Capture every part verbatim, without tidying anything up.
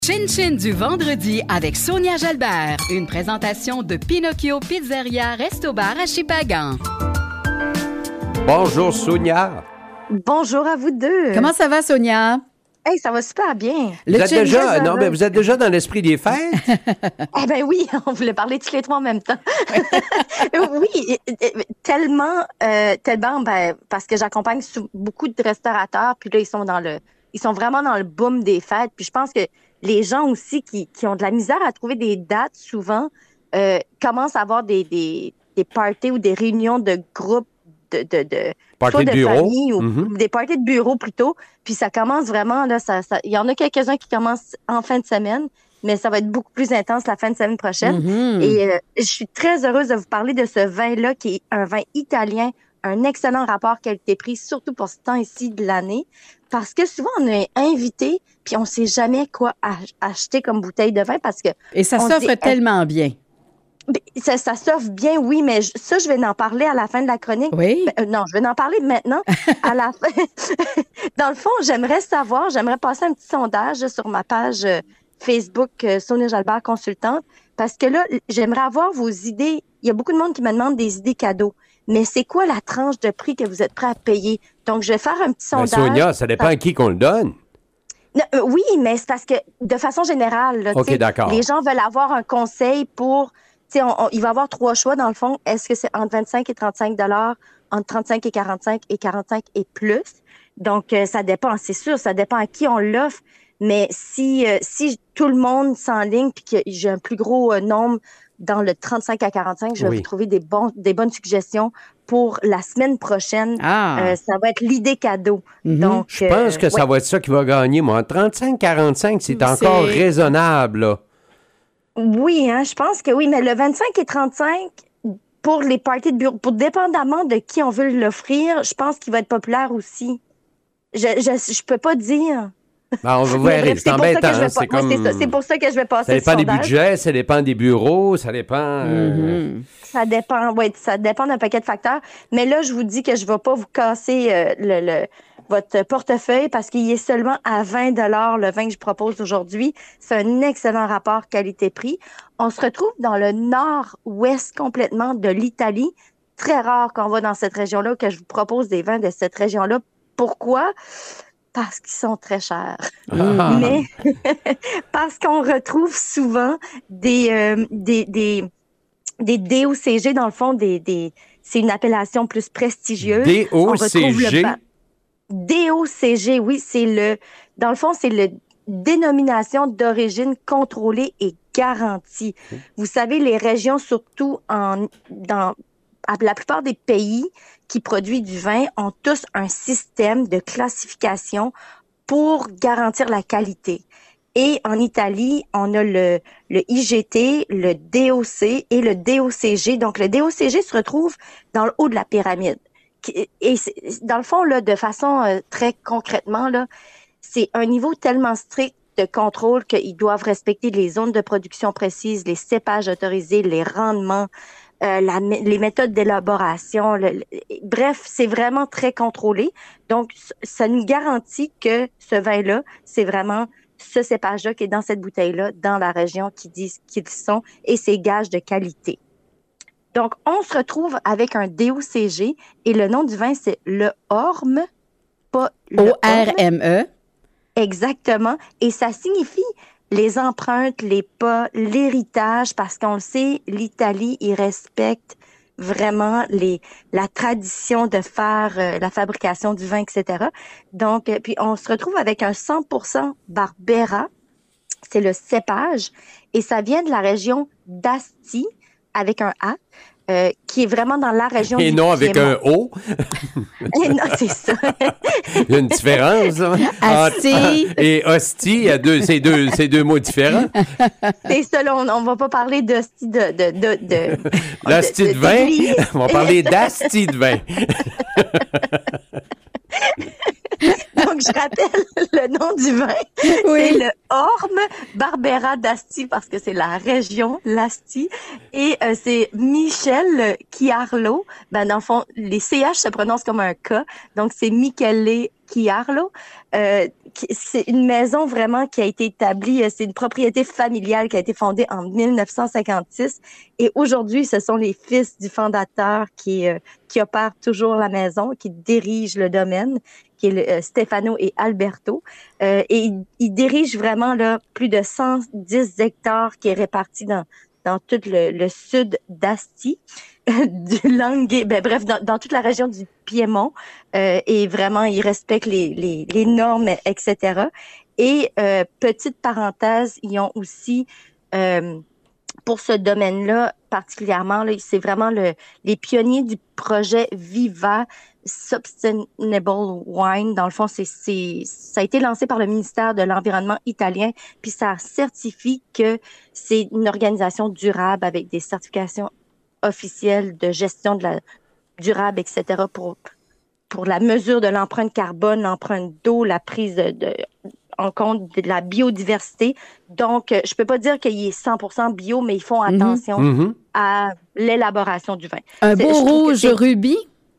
Chin Chin du vendredi avec Sonia Jalbert. Une présentation de Pinocchio Pizzeria Resto Bar à Shippagan. Bonjour Sonia. Bonjour à vous deux. Comment ça va, Sonia? Hey, ça va super bien. Vous êtes déjà, non, mais vous êtes déjà dans l'esprit des fêtes? Eh ben oui, on voulait parler tous les trois en même temps. Oui, tellement, euh, tellement, ben, parce que j'accompagne beaucoup de restaurateurs, puis là, ils sont dans le, ils sont vraiment dans le boom des fêtes. Puis je pense que les gens aussi qui, qui ont de la misère à trouver des dates, souvent, euh, commencent à avoir des, des, des parties ou des réunions de groupe de, de, de Party de, de bureau. famille ou mm-hmm. des parties de bureau plutôt. Puis ça commence vraiment, là, ça, ça, il y en a quelques-uns qui commencent en fin de semaine, mais ça va être beaucoup plus intense la fin de semaine prochaine. Mm-hmm. Et euh, je suis très heureuse de vous parler de ce vin-là, qui est un vin italien, un excellent rapport qualité-prix, surtout pour ce temps-ci de l'année, parce que souvent on est invité, puis on sait jamais quoi ach- acheter comme bouteille de vin, parce que... Et ça s'offre dit, tellement bien. Ça, ça s'offre bien, oui, mais je, ça, je vais en parler à la fin de la chronique. Oui? Euh, non, je vais en parler maintenant. À la fin. Dans le fond, j'aimerais savoir, j'aimerais passer un petit sondage sur ma page Facebook euh, Sonia Jalbert Consultante, parce que là, j'aimerais avoir vos idées. Il y a beaucoup de monde qui me demande des idées cadeaux. Mais c'est quoi la tranche de prix que vous êtes prêt à payer? Donc, je vais faire un petit sondage. Ben Sonia, ça dépend à qui qu'on le donne. Non, euh, oui, mais c'est parce que, de façon générale, là, OK, d'accord. Les gens veulent avoir un conseil pour... On, on, il va y avoir trois choix, dans le fond. Est-ce que c'est entre vingt-cinq et trente-cinq dollars, entre trente-cinq et quarante-cinq et quarante-cinq et plus? Donc, euh, ça dépend, c'est sûr, ça dépend à qui on l'offre. Mais si euh, si tout le monde s'enligne puis que j'ai un plus gros euh, nombre dans le trente-cinq à quarante-cinq, je vais oui. vous trouver des, bons, des bonnes suggestions pour la semaine prochaine. Ah. Euh, ça va être l'idée cadeau. Mm-hmm. Donc, je pense que euh, ça ouais. va être ça qui va gagner, moi. trente-cinq à quarante-cinq, c'est, c'est encore raisonnable, là. Oui, hein, je pense que oui, mais le vingt-cinq et trente-cinq, pour les parties de bureau, pour dépendamment de qui on veut l'offrir, je pense qu'il va être populaire aussi. Je je, je peux pas dire. Ben, on va voir, c'est embêtant. Hein, c'est, pas... comme... ouais, c'est, ça. C'est pour ça que je vais passer ça dépend le des sondage. budgets, ça dépend des bureaux, ça dépend... Euh... Mm-hmm. Ça dépend, oui, ça dépend d'un paquet de facteurs. Mais là, je vous dis que je vais pas vous casser euh, le... le votre portefeuille, parce qu'il est seulement à vingt dollars le vin que je propose aujourd'hui. C'est un excellent rapport qualité-prix. On se retrouve dans le nord-ouest complètement de l'Italie. Très rare qu'on va dans cette région-là, que je vous propose des vins de cette région-là. Pourquoi? Parce qu'ils sont très chers. Ah. Mais parce qu'on retrouve souvent des, euh, des, des, des D O C G, dans le fond, des, des, c'est une appellation plus prestigieuse. D O C G? D O C G, oui, c'est le, dans le fond, c'est le dénomination d'origine contrôlée et garantie. Mmh. Vous savez, les régions, surtout en, dans, la plupart des pays qui produisent du vin, ont tous un système de classification pour garantir la qualité. Et en Italie, on a le, le I G T, le D O C et le D O C G. Donc, le D O C G se retrouve dans le haut de la pyramide. Et dans le fond, là, de façon euh, très concrètement, là, c'est un niveau tellement strict de contrôle qu'ils doivent respecter les zones de production précises, les cépages autorisés, les rendements, euh, la, les méthodes d'élaboration. Le, le, bref, c'est vraiment très contrôlé. Donc, ça nous garantit que ce vin-là, c'est vraiment ce cépage-là qui est dans cette bouteille-là, dans la région qui disent qu'ils sont, et c'est gage de qualité. Donc, on se retrouve avec un D O C G et le nom du vin, c'est le Orme, pas le O R M E. Exactement. Et ça signifie les empreintes, les pas, l'héritage, parce qu'on le sait, l'Italie, ils respectent vraiment les la tradition de faire euh, la fabrication du vin, et cetera. Donc, euh, puis on se retrouve avec un cent pour cent Barbera, c'est le cépage, et ça vient de la région d'Asti, avec un A, euh, qui est vraiment dans la région Et du non avec Piémont. un O. Et non, c'est ça. Il y a une différence. Hein? Asti. Et hostie, il y a deux, c'est deux, c'est deux mots différents. C'est ça, là, on, on va pas parler d'hostie de... de, de, de L'hostie de, de vin, de on va parler d'asti de vin. Donc, je rappelle le nom du vin. Oui. C'est le Orme Barbera d'Asti, parce que c'est la région, l'Asti. Et euh, c'est Michel Chiarlo. Ben, dans le fond, les C H se prononcent comme un K. Donc, c'est Michele Chiarlo. Euh, c'est une maison vraiment qui a été établie, c'est une propriété familiale qui a été fondée en dix-neuf cent cinquante-six et aujourd'hui, ce sont les fils du fondateur qui, euh, qui opèrent toujours la maison, qui dirigent le domaine, qui est le, euh, Stefano et Alberto. Euh, et ils, ils dirigent vraiment là, plus de cent dix hectares qui est réparti dans, dans tout le, le sud d'Asti. du Langhe, ben bref, dans, dans toute la région du Piémont, euh, et vraiment, ils respectent les, les, les normes, et cetera. Et euh, petite parenthèse, ils ont aussi, euh, pour ce domaine-là particulièrement, là, c'est vraiment le, les pionniers du projet Viva Sustainable Wine. Dans le fond, c'est, c'est, ça a été lancé par le ministère de l'Environnement italien, puis ça certifie que c'est une organisation durable avec des certifications officielle de gestion de la durable, et cetera pour pour la mesure de l'empreinte carbone, l'empreinte d'eau, la prise de, de en compte de la biodiversité. Donc, je peux pas dire qu'il est cent pour cent bio, mais ils font attention Mm-hmm. à l'élaboration du vin. Un C'est- beau je trouve que rouge c'est rubis.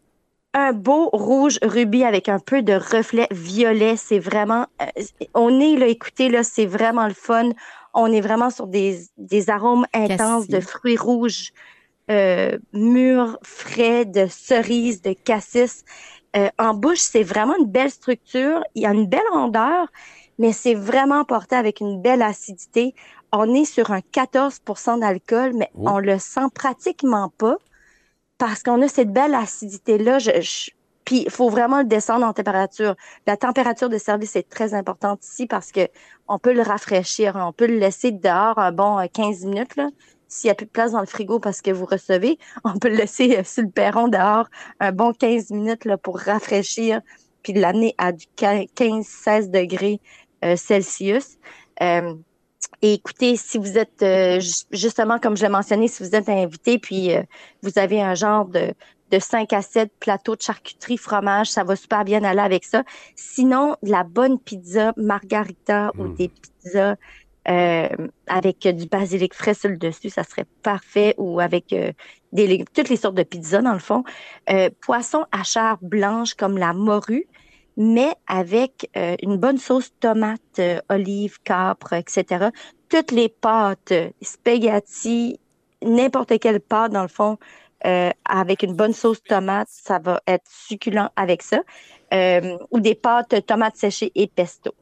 un beau rouge rubis avec un peu de reflet violet. C'est vraiment, euh, on est là, écoutez là, c'est vraiment le fun. On est vraiment sur des des arômes intenses Cassis. de fruits rouges. Euh, mûrs, frais, de cerises, de cassis. Euh, en bouche, c'est vraiment une belle structure. Il y a une belle rondeur, mais c'est vraiment porté avec une belle acidité. On est sur un quatorze pour cent d'alcool, mais Oh. on le sent pratiquement pas parce qu'on a cette belle acidité-là. Je, je- Puis, il faut vraiment le descendre en température. La température de service est très importante ici parce que on peut le rafraîchir. On peut le laisser dehors un bon euh, quinze minutes, là. S'il n'y a plus de place dans le frigo parce que vous recevez, on peut le laisser euh, sur le perron dehors un bon quinze minutes là, pour rafraîchir puis l'amener à du quinze seize degrés euh, Celsius. Euh, et écoutez, si vous êtes, euh, ju- justement, comme je l'ai mentionné, si vous êtes invité puis euh, vous avez un genre de, de cinq à sept plateaux de charcuterie, fromage, ça va super bien aller avec ça. Sinon, de la bonne pizza margarita ou Mm. des pizzas euh, avec du basilic frais sur le dessus, ça serait parfait, ou avec euh, des légumes, toutes les sortes de pizzas dans le fond. Euh, poisson à chair blanche comme la morue, mais avec euh, une bonne sauce tomate, euh, olive, capre, et cetera. Toutes les pâtes, euh, spaghetti, n'importe quelle pâte dans le fond, euh, avec une bonne sauce tomate, ça va être succulent avec ça. Euh, ou des pâtes tomates séchées et pesto.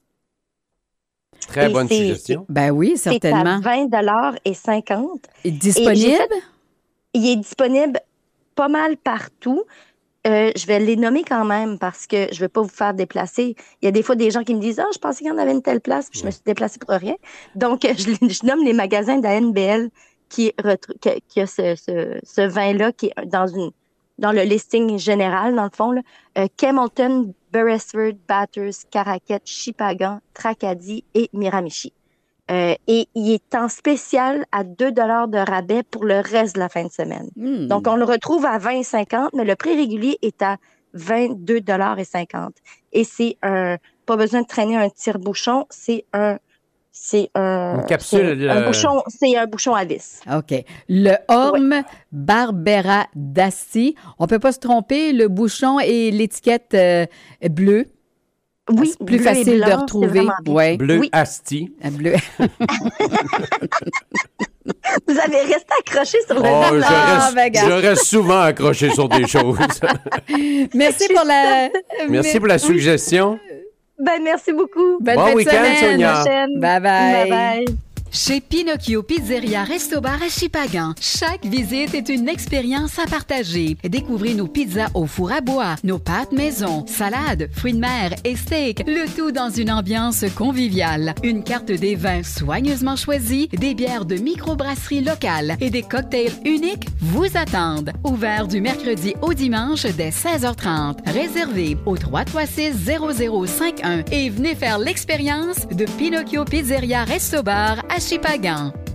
Très Et bonne c'est- suggestion. Ben oui, C'est certainement. à vingt dollars et cinquante. Et disponible? Il est disponible pas mal partout. Euh, je vais les nommer quand même parce que je ne vais pas vous faire déplacer. Il y a des fois des gens qui me disent « Ah, je pensais qu'il y en avait une telle place, puis je me suis déplacée pour rien. » Donc, je, les- je nomme les magasins de la N B L qui, retr- qui, qui a ce, ce, ce vin-là qui est dans, une, dans le listing général, dans le fond. Là. Euh, Camelton, Beresford, Bathurst, Caraquette, Chipagan, Tracadie et Miramichi. Euh, et il est en spécial à deux dollars de rabais pour le reste de la fin de semaine. Hmm. Donc, on le retrouve à vingt cinquante, mais le prix régulier est à vingt-deux dollars cinquante. Et c'est un, pas besoin de traîner un tire-bouchon, c'est un, c'est un, Une capsule, c'est un euh, bouchon, c'est un bouchon à vis. OK. Le Orme Barbera d'Asti. On peut pas se tromper, le bouchon et l'étiquette euh, bleue. Oui, C'est plus bleu et facile blanc, de c'est retrouver. vraiment bien. Ouais. Bleu Oui. Asti. Euh, Bleu. Vous avez resté accroché sur le Oh, je nom. Ah, reste, ben, gars. je reste souvent accroché sur des choses. Merci pour la. Merci pour la suggestion. Ben, merci beaucoup. Bonne Bon fin de week-end, semaine. Sonia. Prochaine. Bye bye. Bye bye. Chez Pinocchio Pizzeria Resto Bar à Chipagan, chaque visite est une expérience à partager. Découvrez nos pizzas au four à bois, nos pâtes maison, salades, fruits de mer et steaks, le tout dans une ambiance conviviale. Une carte des vins soigneusement choisis, des bières de microbrasserie locale et des cocktails uniques vous attendent. Ouvert du mercredi au dimanche dès seize heures trente. Réservé au trois trois six zéro zéro cinq un et venez faire l'expérience de Pinocchio Pizzeria Resto Bar à Chipagan.